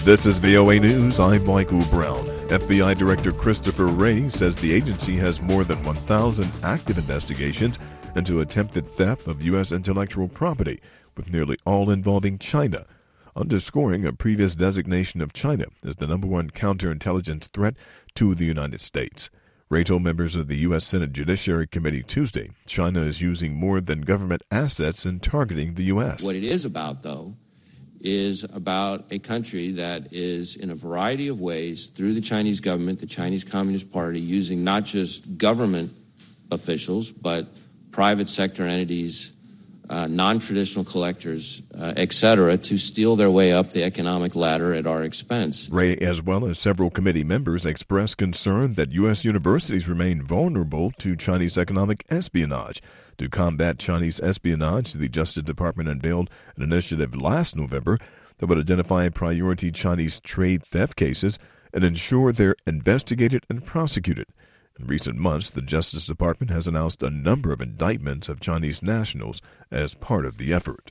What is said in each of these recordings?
This is VOA News. I'm Michael Brown. FBI Director Christopher Wray says the agency has more than 1,000 active investigations into attempted theft of U.S. intellectual property, with nearly all involving China, underscoring a previous designation of China as the number one counterintelligence threat to the United States. Wray told members of the U.S. Senate Judiciary Committee Tuesday China is using more than government assets in targeting the U.S. What it is about, though, is about a country that is, in a variety of ways, through the Chinese government, the Chinese Communist Party, using not just government officials, but private sector entities, non-traditional collectors, et cetera, to steal their way up the economic ladder at our expense. Wray, as well as several committee members, expressed concern that U.S. universities remain vulnerable to Chinese economic espionage. To combat Chinese espionage, the Justice Department unveiled an initiative last November that would identify priority Chinese trade theft cases and ensure they're investigated and prosecuted. In recent months, the Justice Department has announced a number of indictments of Chinese nationals as part of the effort.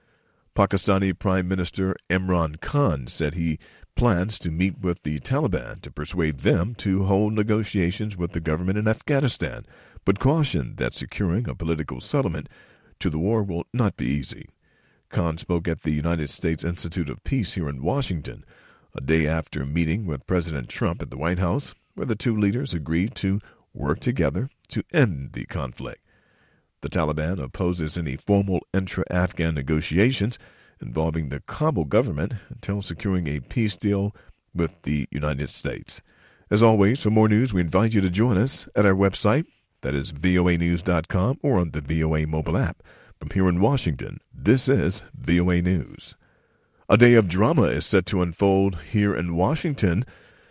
Pakistani Prime Minister Imran Khan said he plans to meet with the Taliban to persuade them to hold negotiations with the government in Afghanistan, but cautioned that securing a political settlement to the war will not be easy. Khan spoke at the United States Institute of Peace here in Washington, a day after meeting with President Trump at the White House, where the two leaders agreed to work together to end the conflict. The Taliban opposes any formal intra-Afghan negotiations involving the Kabul government until securing a peace deal with the United States. As always, for more news, we invite you to join us at our website, that is voanews.com, or on the VOA mobile app. From here in Washington, this is VOA News. A day of drama is set to unfold here in Washington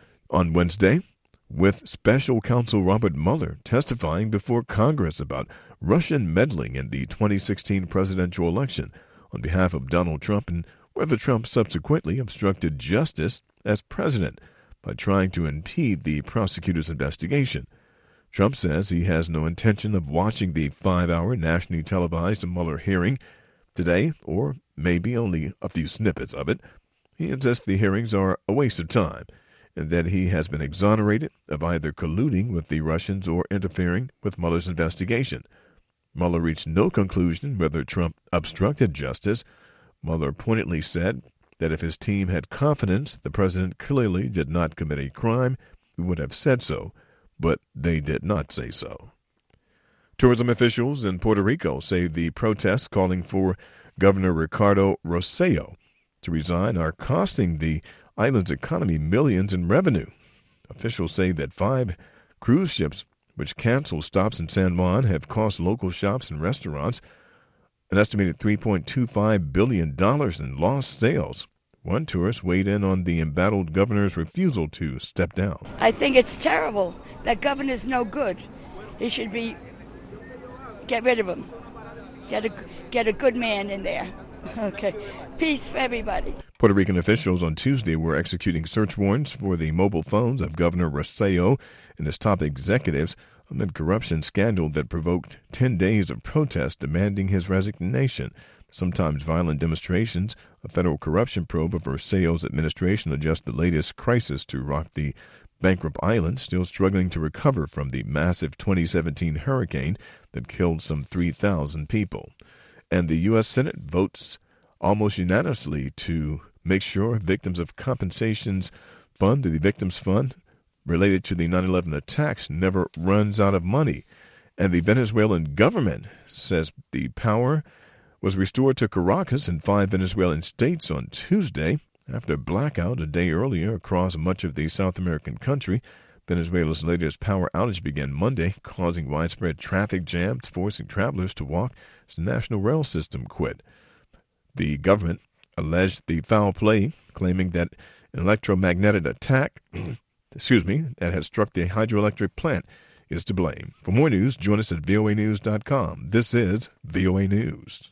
on Wednesday, with Special Counsel Robert Mueller testifying before Congress about Russian meddling in the 2016 presidential election on behalf of Donald Trump, and whether Trump subsequently obstructed justice as president by trying to impede the prosecutor's investigation. Trump says he has no intention of watching the 5-hour nationally televised Mueller hearing today, or maybe only a few snippets of it. He insists the hearings are a waste of time, and that he has been exonerated of either colluding with the Russians or interfering with Mueller's investigation. Mueller reached no conclusion whether Trump obstructed justice. Mueller pointedly said that if his team had confidence the president clearly did not commit a crime, he would have said so, but they did not say so. Tourism officials in Puerto Rico say the protests calling for Governor Ricardo Rosselló to resign are costing the island's economy millions in revenue. Officials say that 5 cruise ships which canceled stops in San Juan have cost local shops and restaurants an estimated $3.25 billion in lost sales. One tourist weighed in on the embattled governor's refusal to step down. I think it's terrible. That governor's no good. He should get rid of him. Get a good man in there. Okay. Peace for everybody. Puerto Rican officials on Tuesday were executing search warrants for the mobile phones of Governor Rosselló and his top executives amid corruption scandal that provoked 10 days of protest demanding his resignation. Sometimes violent demonstrations, a federal corruption probe of Rosselló's administration adjust the latest crisis to rock the bankrupt island, still struggling to recover from the massive 2017 hurricane that killed some 3,000 people. And the U.S. Senate votes almost unanimously to make sure victims of compensations fund, the victims fund related to the 9/11 attacks, never runs out of money. And the Venezuelan government says the power was restored to Caracas and 5 Venezuelan states on Tuesday after a blackout a day earlier across much of the South American country. Venezuela's latest power outage began Monday, causing widespread traffic jams, forcing travelers to walk as the national rail system quit. The government alleged the foul play, claiming that an electromagnetic attack that had struck the hydroelectric plant is to blame. For more news, join us at voanews.com. This is VOA News.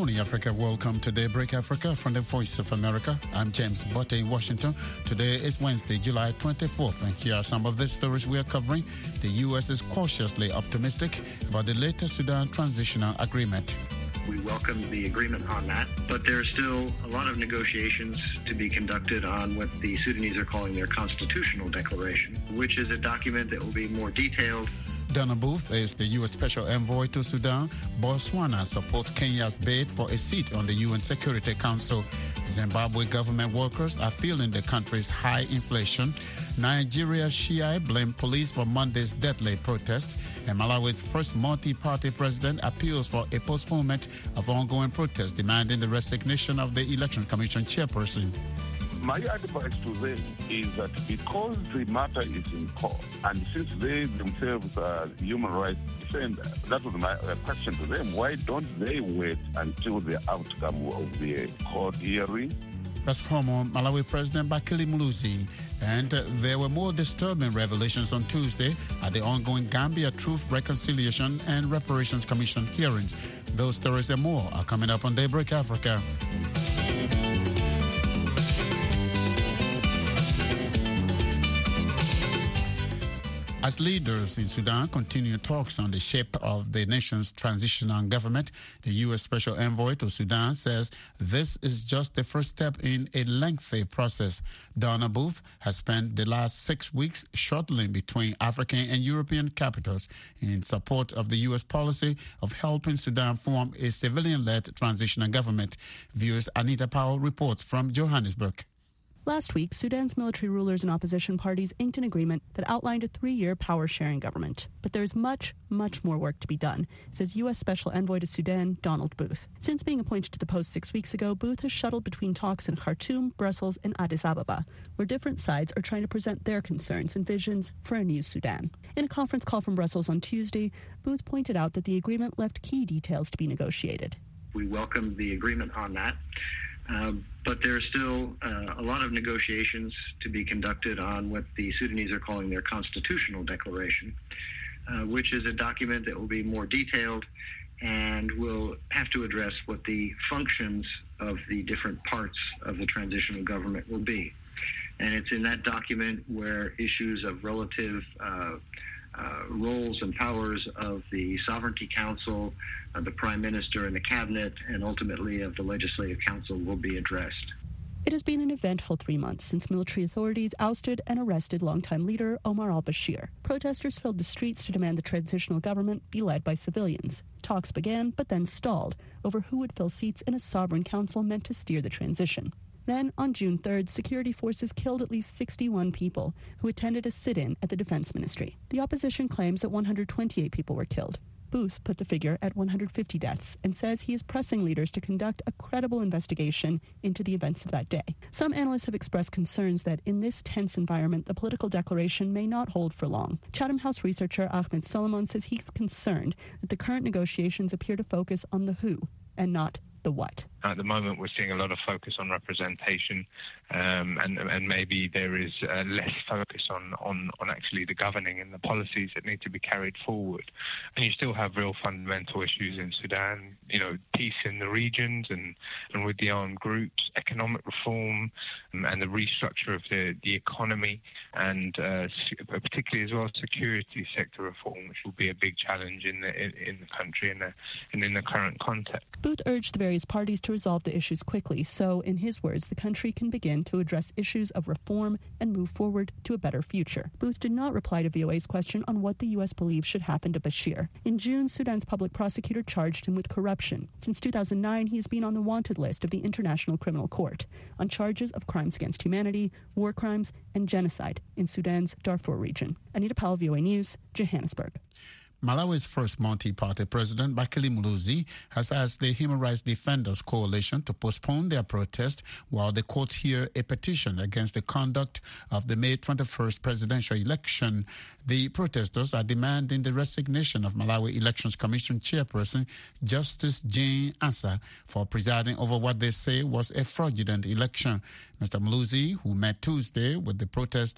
morning, Africa. Welcome to Daybreak Africa from the Voice of America. I'm James Botte in Washington. Today is Wednesday, July 24th, and here are some of the stories we are covering. The U.S. is cautiously optimistic about the latest Sudan transitional agreement. We welcome the agreement on that, but there are still a lot of negotiations to be conducted on what the Sudanese are calling their constitutional declaration, which is a document that will be more detailed. Donna Booth is the U.S. Special Envoy to Sudan. Botswana supports Kenya's bid for a seat on the UN Security Council. Zimbabwe government workers are feeling the country's high inflation. Nigeria's Shia blame police for Monday's deadly protest. And Malawi's first multi-party president appeals for a postponement of ongoing protests demanding the resignation of the Election Commission chairperson. My advice to them is that because the matter is in court, and since they themselves are human rights defenders, that was my question to them. Why don't they wait until the outcome of the court hearing? That's former Malawi President Bakili Muluzi. And there were more disturbing revelations on Tuesday at the ongoing Gambia Truth, Reconciliation and Reparations Commission hearings. Those stories and more are coming up on Daybreak Africa. As leaders in Sudan continue talks on the shape of the nation's transitional government, the U.S. Special Envoy to Sudan says this is just the first step in a lengthy process. Donna Booth has spent the last 6 weeks shuttling between African and European capitals in support of the U.S. policy of helping Sudan form a civilian-led transitional government. Viewers Anita Powell reports from Johannesburg. Last week, Sudan's military rulers and opposition parties inked an agreement that outlined a 3-year power-sharing government. But there's much, much more work to be done, says U.S. Special Envoy to Sudan, Donald Booth. Since being appointed to the post 6 weeks ago, Booth has shuttled between talks in Khartoum, Brussels, and Addis Ababa, where different sides are trying to present their concerns and visions for a new Sudan. In a conference call from Brussels on Tuesday, Booth pointed out that the agreement left key details to be negotiated. We welcome the agreement on that. But there are still a lot of negotiations to be conducted on what the Sudanese are calling their constitutional declaration, which is a document that will be more detailed and will have to address what the functions of the different parts of the transitional government will be. And it's in that document where issues of relative roles and powers of the Sovereignty Council, the Prime Minister and the Cabinet, and ultimately of the Legislative Council will be addressed. It has been an eventful 3 months since military authorities ousted and arrested longtime leader Omar al-Bashir. Protesters filled the streets to demand the transitional government be led by civilians. Talks began, but then stalled over who would fill seats in a sovereign council meant to steer the transition. Then, on June 3rd, security forces killed at least 61 people who attended a sit-in at the Defense Ministry. The opposition claims that 128 people were killed. Booth put the figure at 150 deaths and says he is pressing leaders to conduct a credible investigation into the events of that day. Some analysts have expressed concerns that in this tense environment, the political declaration may not hold for long. Chatham House researcher Ahmed Solomon says he's concerned that the current negotiations appear to focus on the who and not the what. At the moment, we're seeing a lot of focus on representation, and maybe there is less focus on actually the governing and the policies that need to be carried forward. And you still have real fundamental issues in Sudan, peace in the regions and with the armed groups, economic reform, and the restructure of the economy, and particularly as well security sector reform, which will be a big challenge in the country and in the current context. Booth urged the various parties to resolve the issues quickly so, in his words, the country can begin to address issues of reform and move forward to a better future. Booth did not reply to VOA's question on what the U.S. believes should happen to Bashir. In June, Sudan's public prosecutor charged him with corruption. Since 2009, he has been on the wanted list of the International Criminal Court on charges of crimes against humanity, war crimes, and genocide in Sudan's Darfur region. Anita Powell, VOA News, Johannesburg. Malawi's first multi-party president, Bakili Muluzi, has asked the Human Rights Defenders Coalition to postpone their protest while the courts hear a petition against the conduct of the May 21st presidential election. The protesters are demanding the resignation of Malawi Elections Commission chairperson, Justice Jane Asa, for presiding over what they say was a fraudulent election. Mr. Muluzi, who met Tuesday with the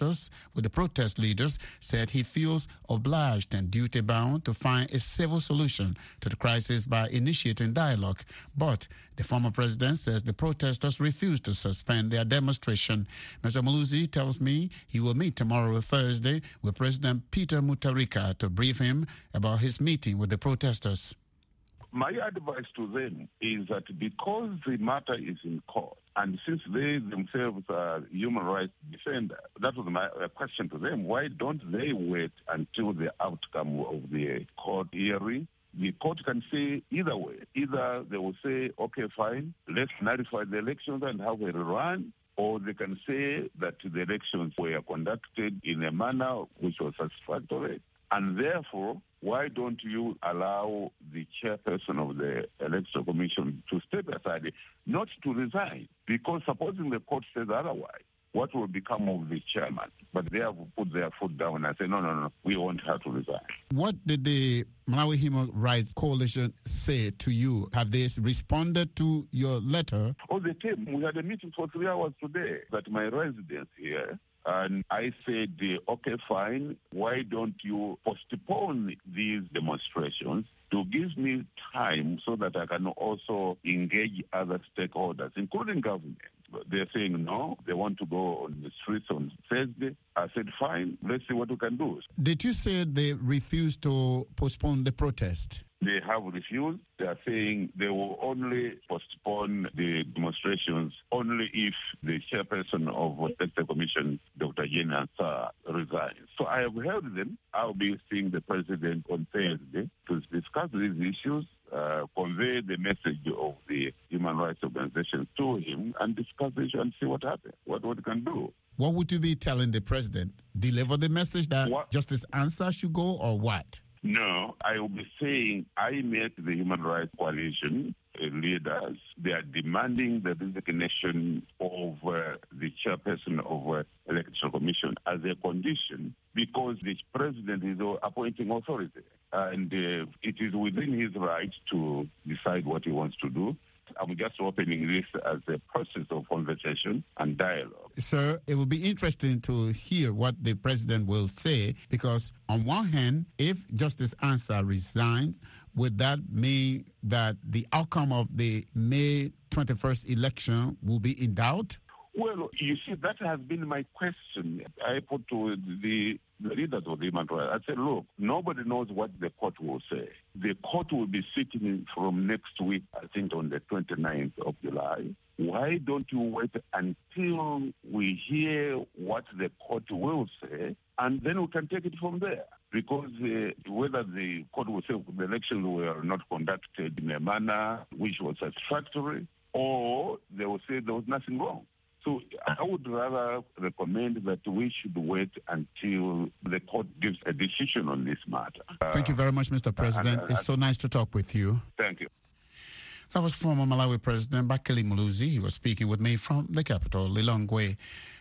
protest leaders, said he feels obliged and duty-bound to find a civil solution to the crisis by initiating dialogue. But the former president says the protesters refused to suspend their demonstration. Mr. Muluzi tells me he will meet tomorrow, Thursday, with President Peter Mutharika to brief him about his meeting with the protesters. My advice to them is that because the matter is in court, and since they themselves are human rights defenders, that was my question to them. Why don't they wait until the outcome of the court hearing? The court can say either way. Either they will say, okay, fine, let's nullify the elections and have a rerun, or they can say that the elections were conducted in a manner which was satisfactory. And therefore, why don't you allow the chairperson of the Electoral Commission to step aside, not to resign? Because supposing the court says otherwise, what will become of the chairman? But they have put their foot down and say, no, we want her to resign. What did the Malawi Human Rights Coalition say to you? Have they responded to your letter? Oh, they came. We had a meeting for 3 hours today at my residence here. And I said, okay, fine, why don't you postpone these demonstrations to give me time so that I can also engage other stakeholders, including government? They're saying no, they want to go on the streets on Thursday. I said, fine, let's see what we can do. Did you say they refused to postpone the protest? They have refused. They are saying they will only postpone the demonstrations only if the chairperson of the Electoral Commission, Dr. Jane Ansah, resigns. So I have heard them. I'll be seeing the president on Thursday to discuss these issues, convey the message of the human rights organizations to him, and discuss the issue and see what happens, what we can do. What would you be telling the president? Deliver the message that Justice Ansah should go, or what? No, I will be saying I met the Human Rights Coalition leaders. They are demanding the resignation of the chairperson of Electoral Commission as a condition because the president is appointing authority. And it is within his right to decide what he wants to do. I'm just opening this as a process of conversation and dialogue. Sir, it will be interesting to hear what the president will say, because on one hand, if Justice Ansah resigns, would that mean that the outcome of the May 21st election will be in doubt? Well, you see, that has been my question. I put to the leaders of the human rights. I said, look, nobody knows what the court will say. The court will be sitting from next week, I think on the 29th of July. Why don't you wait until we hear what the court will say, and then we can take it from there? Because whether the court will say the elections were not conducted in a manner which was satisfactory, or they will say there was nothing wrong. So I would rather recommend that we should wait until the court gives a decision on this matter. Thank you very much, Mr. President. It's so nice to talk with you. Thank you. That was former Malawi President Bakili Muluzi. He was speaking with me from the capital, Lilongwe.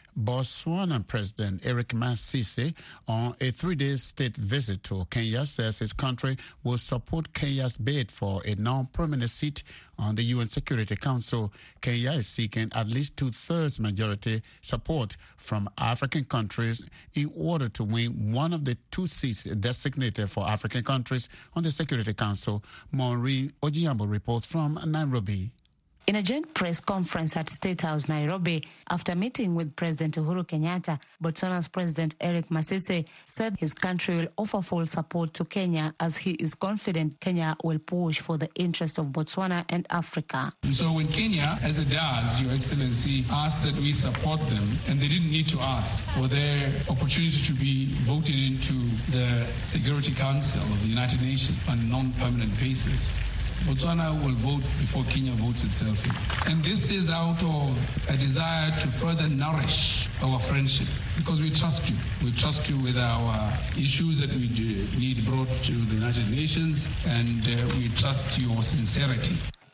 Botswana President Eric Masisi, on a 3-day state visit to Kenya, says his country will support Kenya's bid for a non-permanent seat on the UN Security Council. Kenya is seeking at least 2/3 majority support from African countries in order to win one of the 2 seats designated for African countries on the Security Council. Maureen Ojiambo reports from Nairobi. In a joint press conference at State House, Nairobi, after meeting with President Uhuru Kenyatta, Botswana's President Eric Masisi said his country will offer full support to Kenya as he is confident Kenya will push for the interest of Botswana and Africa. So when Kenya, as it does, Your Excellency, asked that we support them, and they didn't need to ask for their opportunity to be voted into the Security Council of the United Nations on a non-permanent basis, Botswana will vote before Kenya votes itself in. And this is out of a desire to further nourish our friendship because we trust you. We trust you with our issues that we need brought to the United Nations, and we trust your sincerity.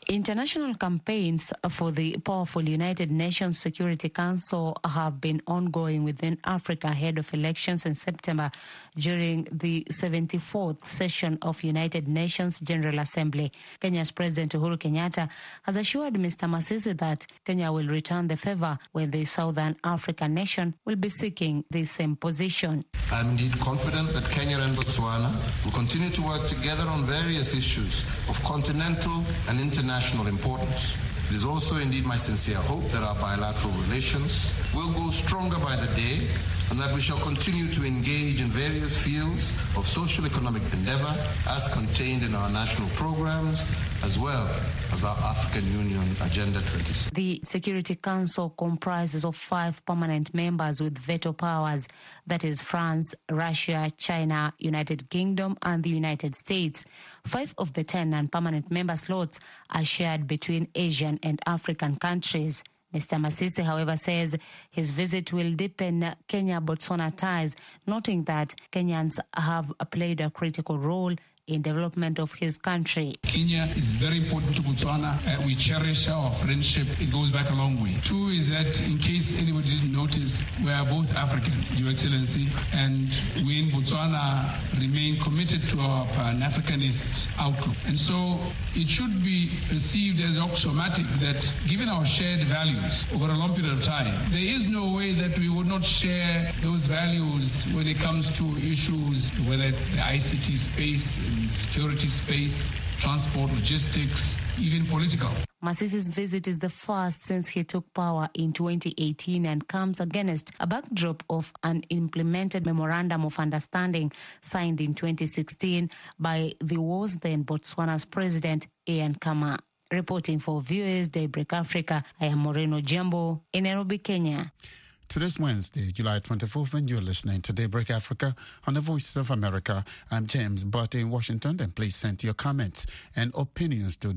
International campaigns for the powerful United Nations Security Council have been ongoing within Africa ahead of elections in September during the 74th session of United Nations General Assembly. Kenya's President Uhuru Kenyatta has assured Mr. Masisi that Kenya will return the favor when the Southern African nation will be seeking the same position. I'm indeed confident that Kenya and Botswana will continue to work together on various issues of continental and international importance. It is also indeed my sincere hope that our bilateral relations will grow stronger by the day and that we shall continue to engage in various fields of social-economic endeavor as contained in our national programs as well as our African Union Agenda 26. The Security Council comprises of 5 permanent members with veto powers, that is France, Russia, China, United Kingdom and the United States. 5 of the 10 non-permanent member slots are shared between Asian and African countries. Mr. Masisi, however, says his visit will deepen Kenya-Botswana ties, noting that Kenyans have played a critical role in development of his country. Kenya is very important to Botswana. We cherish our friendship. It goes back a long way. 2 is that, in case anybody didn't notice, we are both African, Your Excellency, and we in Botswana remain committed to our Pan-Africanist outlook. And so it should be perceived as axiomatic that, given our shared values over a long period of time, there is no way that we would not share those values when it comes to issues, whether the ICT space, security space, transport, logistics, even political. Masisi's visit is the first since he took power in 2018 and comes against a backdrop of an implemented memorandum of understanding signed in 2016 by the was then Botswana's president, Ian Khama. Reporting for Viewers Daybreak Africa, I am Moreno Jambo in Nairobi, Kenya. Today's Wednesday, July 24th, and you're listening to Daybreak Africa on the Voices of America. I'm James Butte in Washington, and please send your comments and opinions to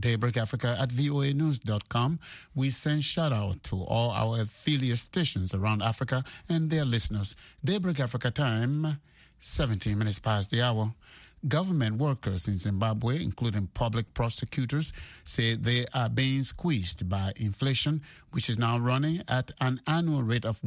daybreakafrica@voanews.com. We send shout out to all our affiliate stations around Africa and their listeners. Daybreak Africa time, 17 minutes past the hour. Government workers in Zimbabwe, including public prosecutors, say they are being squeezed by inflation, which is now running at an annual rate of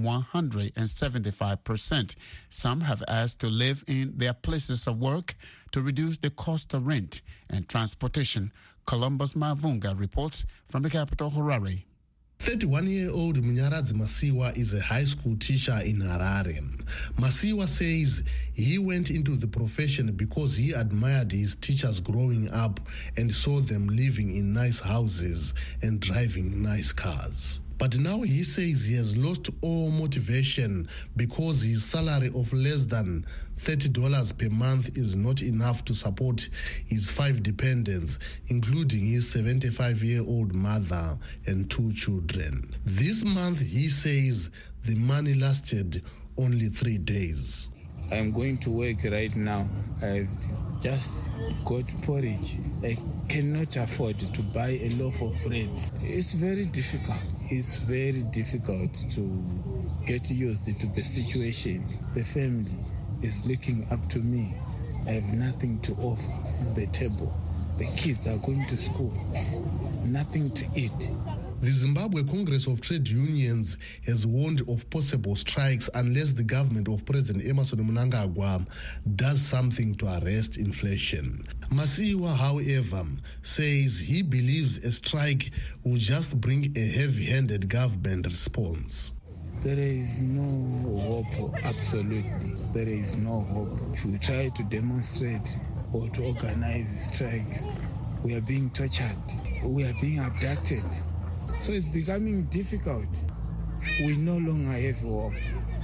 175%. Some have asked to live in their places of work to reduce the cost of rent and transportation. Columbus Mavunga reports from the capital, Harare. 31-year-old Munyaradzi Masiwa is a high school teacher in Harare. Masiwa says he went into the profession because he admired his teachers growing up and saw them living in nice houses and driving nice cars. But now he says he has lost all motivation because his salary of less than $30 per month is not enough to support his 5 dependents, including his 75-year-old mother and 2 children. This month, he says the money lasted only 3 days. I'm going to work right now. I've just got porridge. I cannot afford to buy a loaf of bread. It's very difficult. It's very difficult to get used to the situation. The family is looking up to me. I have nothing to offer on the table. The kids are going to school. Nothing to eat. The Zimbabwe Congress of Trade Unions has warned of possible strikes unless the government of President Emmerson Mnangagwa does something to arrest inflation. Masiwa, however, says he believes a strike will just bring a heavy-handed government response. There is no hope, absolutely. There is no hope. If we try to demonstrate or to organize strikes, we are being tortured, we are being abducted. So it's becoming difficult. We no longer have hope.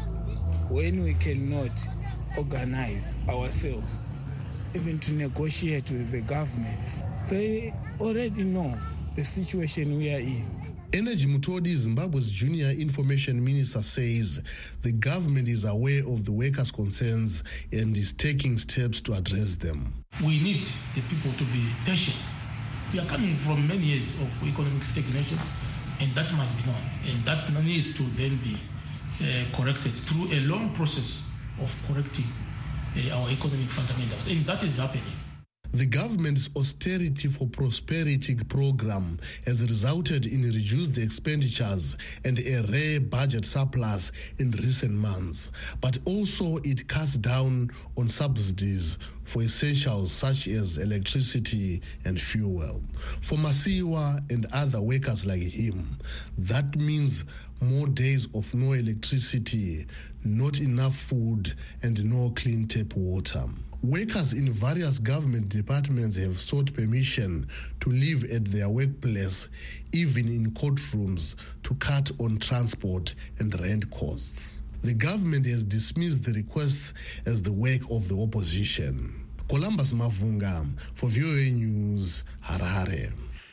When we cannot organize ourselves, even to negotiate with the government, they already know the situation we are in. Energy Mutodi, Zimbabwe's junior information minister, says the government is aware of the workers' concerns and is taking steps to address them. We need the people to be patient. We are coming from many years of economic stagnation, and that must be known. And that needs to then be corrected through a long process of correcting our economic fundamentals. And that is happening. The government's Austerity for Prosperity program has resulted in reduced expenditures and a rare budget surplus in recent months, but also it cuts down on subsidies for essentials such as electricity and fuel. For Masiwa and other workers like him, that means more days of no electricity, not enough food, and no clean tap water. Workers in various government departments have sought permission to live at their workplace, even in courtrooms, to cut on transport and rent costs. The government has dismissed the requests as the work of the opposition. Columbus Mavunga for VOA News, Harare.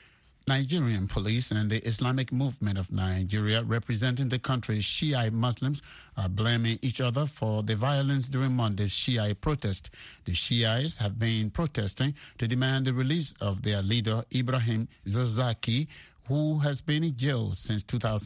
Nigerian police and the Islamic Movement of Nigeria, representing the country's Shiite Muslims, are blaming each other for the violence during Monday's Shiite protest. The Shiites have been protesting to demand the release of their leader, Ibrahim Zakzaki, who has been in jail since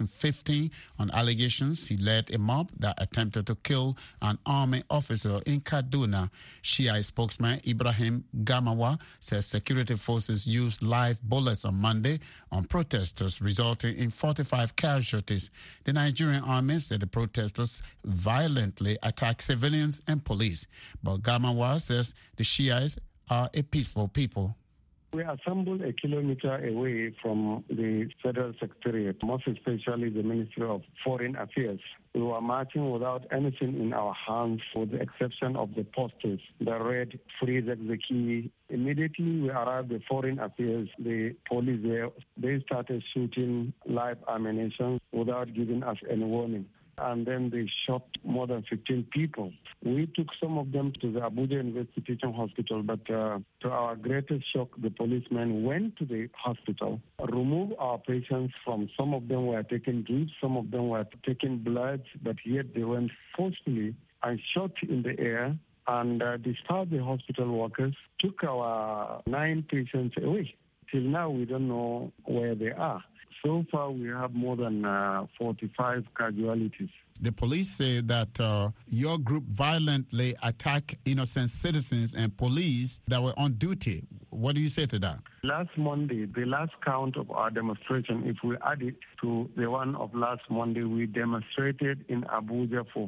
2015 on allegations he led a mob that attempted to kill an army officer in Kaduna. Shia spokesman Ibrahim Gamawa says security forces used live bullets on Monday on protesters, resulting in 45 casualties. The Nigerian army said the protesters violently attacked civilians and police, but Gamawa says the Shiites are a peaceful people. We assembled a kilometer away from the Federal Secretariat, most especially the Ministry of Foreign Affairs. We were marching without anything in our hands, with the exception of the posters that read "Free Zakzaki." Immediately we arrived at Foreign Affairs, the police there, they started shooting live ammunition without giving us any warning. And then they shot more than 15 people. We took some of them to the Abuja University Teaching Hospital, but to our greatest shock, the policemen went to the hospital, removed our patients. From some of them were taking drips, some of them were taking blood, but yet they went forcefully and shot in the air and discharged the hospital workers, took our 9 patients away. Till now, we don't know where they are. So far, we have more than 45 casualties. The police say that your group violently attacked innocent citizens and police that were on duty. What do you say to that? Last Monday, the last count of our demonstration, if we add it to the one of last Monday, we demonstrated in Abuja for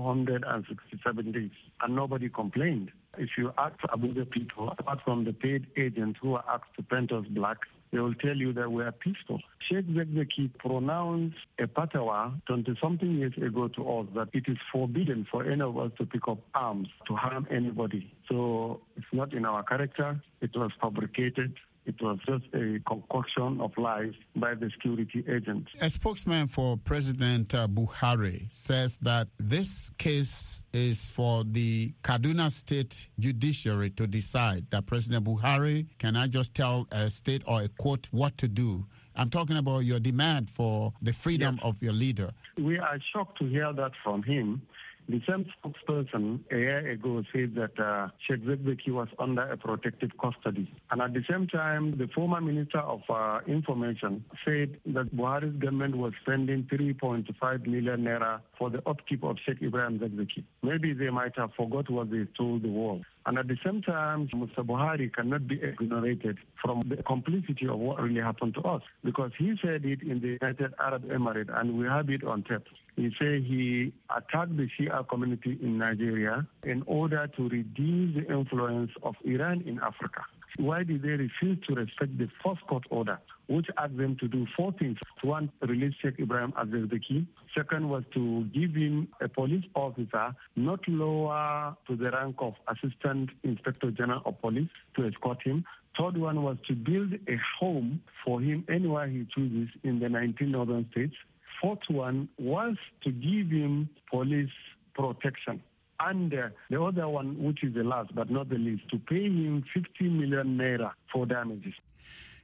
567 days, and nobody complained. If you ask Abuja people, apart from the paid agents who are asked to paint us black, they will tell you that we are peaceful. Sheikh Zakzaki pronounced a fatwa 20-something years ago to us that it is forbidden for any of us to pick up arms to harm anybody. So it's not in our character. It was fabricated. It was just a concoction of lies by the security agents. A spokesman for President Buhari says that this case is for the Kaduna State Judiciary to decide, that President Buhari cannot just tell a state or a court what to do. I'm talking about your demand for the freedom of your leader. We are shocked to hear that from him. The same spokesperson a year ago said that Sheikh Zakzaki was under a protective custody. And at the same time, the former Minister of Information said that Buhari's government was spending 3.5 million naira for the upkeep of Sheikh Ibrahim Zakzaki. Maybe they might have forgot what they told the world. And at the same time, Mr. Buhari cannot be exonerated from the complicity of what really happened to us, because he said it in the United Arab Emirates, and we have it on tape. He said he attacked the Shia community in Nigeria in order to reduce the influence of Iran in Africa. Why did they refuse to respect the first court order, which asked them to do 4 things? One, release Sheikh Ibrahim Zakzaki. Second was to give him a police officer not lower to the rank of Assistant Inspector General of Police to escort him. Third one was to build a home for him anywhere he chooses in the 19 northern states. Fourth one was to give him police protection. And the other one, which is the last but not the least, to pay him 50 million naira for damages.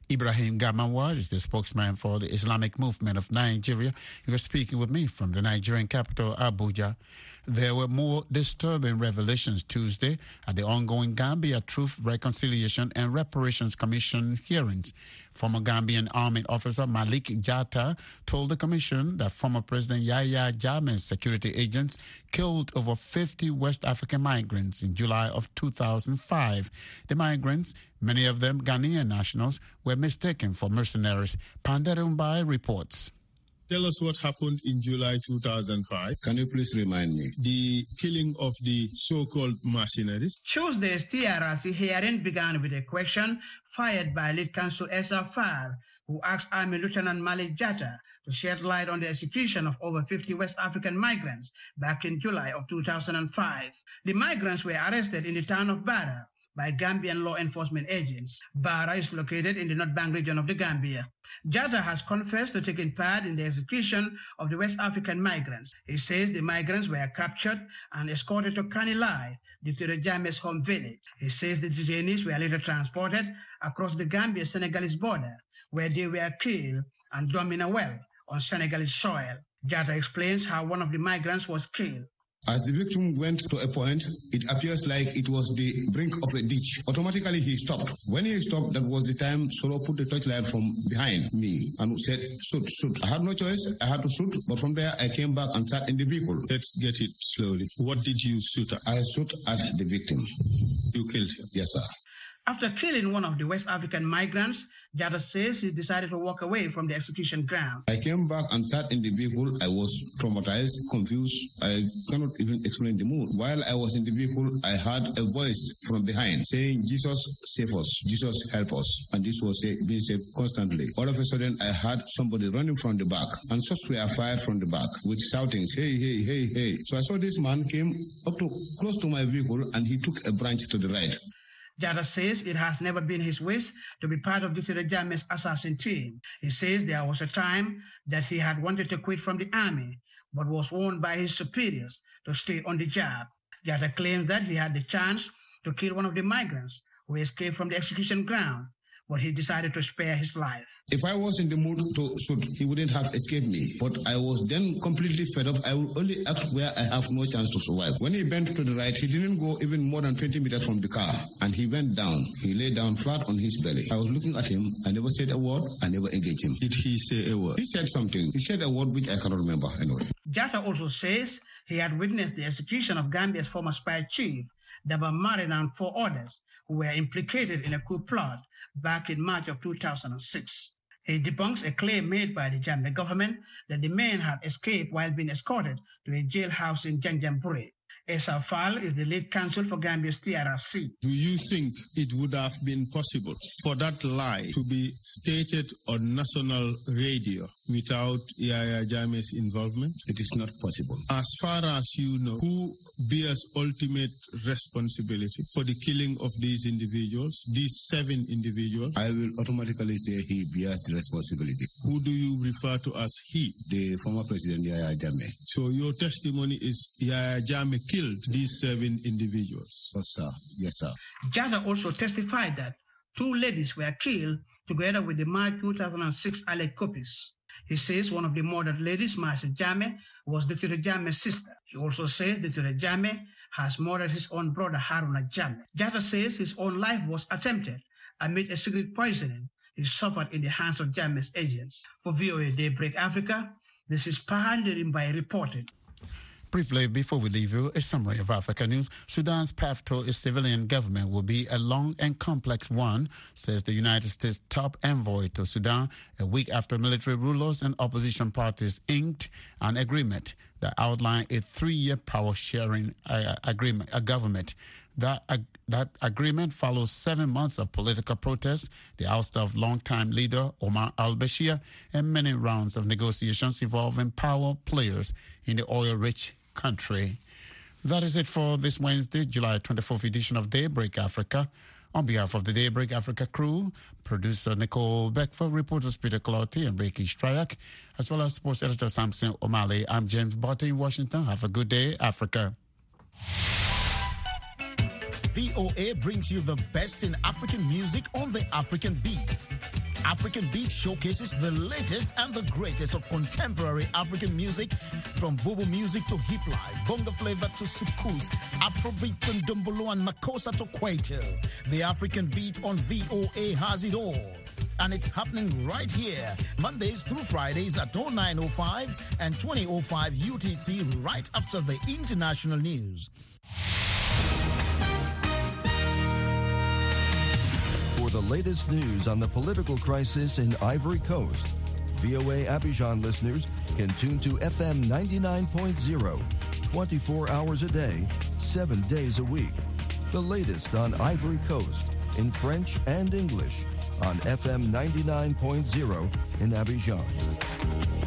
Ibrahim Gamawa is the spokesman for the Islamic Movement of Nigeria. He was speaking with me from the Nigerian capital, Abuja. There were more disturbing revelations Tuesday at the ongoing Gambia Truth, Reconciliation and Reparations Commission hearings. Former Gambian Army officer Malik Jatta told the commission that former President Yahya Jammeh's security agents killed over 50 West African migrants in July of 2005. The migrants, many of them Ghanaian nationals, were mistaken for mercenaries. Panderumbai reports. Tell us what happened in July 2005. Can you please remind me? The killing of the so-called mercenaries. Tuesday's TRRC hearing began with a question fired by lead counsel Esa Far, who asked Army Lieutenant Malik Jatta to shed light on the execution of over 50 West African migrants back in July of 2005. The migrants were arrested in the town of Barra by Gambian law enforcement agents. Barra is located in the North Bank region of the Gambia. Jatta has confessed to taking part in the execution of the West African migrants. He says the migrants were captured and escorted to Kanilai, Dr. Jammeh's home village. He says the detainees were later transported across the Gambia-Senegalese border, where they were killed and dumped in a well on Senegalese soil. Jatta explains how one of the migrants was killed. As the victim went to a point, it appears like it was the brink of a ditch. Automatically, he stopped. When he stopped, that was the time Solo put the torchlight from behind me and said, shoot, shoot. I had no choice. I had to shoot. But from there, I came back and sat in the vehicle. Let's get it slowly. What did you shoot at? I shot at the victim. You killed him? Yes, sir. After killing one of the West African migrants, Jatta says he decided to walk away from the execution ground. I came back and sat in the vehicle. I was traumatized, confused. I cannot even explain the mood. While I was in the vehicle, I heard a voice from behind saying, Jesus, save us. Jesus, help us. And this was being said constantly. All of a sudden, I heard somebody running from the back. And shots were fired from the back with shoutings, hey, hey, hey, hey. So I saw this man came up to close to my vehicle and he took a branch to the right. Jatta says it has never been his wish to be part of Dr. Jammeh's assassin team. He says there was a time that he had wanted to quit from the army, but was warned by his superiors to stay on the job. Jatta claims that he had the chance to kill one of the migrants who escaped from the execution ground, but he decided to spare his life. If I was in the mood to shoot, he wouldn't have escaped me. But I was then completely fed up. I will only act where I have no chance to survive. When he bent to the right, he didn't go even more than 20 meters from the car. And he went down. He lay down flat on his belly. I was looking at him. I never said a word. I never engaged him. Did he say a word? He said something. He said a word which I cannot remember anyway. Jatta also says he had witnessed the execution of Gambia's former spy chief, Daba Marin, and 4 others who were implicated in a coup plot back in March of 2006. He debunks a claim made by the Jammeh government that the men had escaped while being escorted to a jailhouse in Janjanbureh. Esa Fall is the lead counsel for Gambia's TRRC. Do you think it would have been possible for that lie to be stated on national radio without Yahya Jammeh's involvement? It is not possible. As far as you know, who bears ultimate responsibility for the killing of these individuals, these 7 individuals? I will automatically say he bears the responsibility. Who do you refer to as he? The former president Yahya Jammeh. So your testimony is Yahya Jammeh killed these 7 individuals? Yes, sir. Yes, sir. Jatta also testified that 2 ladies were killed together with the March 2006 Alec Kopis. He says one of the murdered ladies, Marcia Jammeh, was Dr. Jammeh's sister. He also says Dr. Jammeh has murdered his own brother, Haruna Jammeh. Jatta says his own life was attempted amid a secret poisoning he suffered in the hands of Jammeh's agents. For VOA Daybreak Africa, this is Panderumbai reporting. Briefly, before we leave you, a summary of Africa news. Sudan's path to a civilian government will be a long and complex one, says the United States top envoy to Sudan, a week after military rulers and opposition parties inked an agreement that outlined a 3-year power-sharing government. That agreement follows 7 months of political protest, the ouster of longtime leader Omar al-Bashir, and many rounds of negotiations involving power players in the oil-rich country. That is it for this Wednesday, July 24th edition of Daybreak Africa. On behalf of the Daybreak Africa crew, producer Nicole Beckford, reporters Peter Clotti and Reiki Stryak, as well as sports editor Samson O'Malley, I'm James Botte in Washington. Have a good day, Africa. VOA brings you the best in African music on the African Beat. African Beat showcases the latest and the greatest of contemporary African music, from Bobo music to hip life, bongo flavor to soukous, Afrobeat to Ndombolo and Makossa to Kwaito. The African Beat on VOA has it all. And it's happening right here, Mondays through Fridays at 09:05 and 20:05 UTC, right after the international news. For the latest news on the political crisis in Ivory Coast, VOA Abidjan listeners can tune to FM 99.0, 24 hours a day, 7 days a week. The latest on Ivory Coast in French and English on FM 99.0 in Abidjan.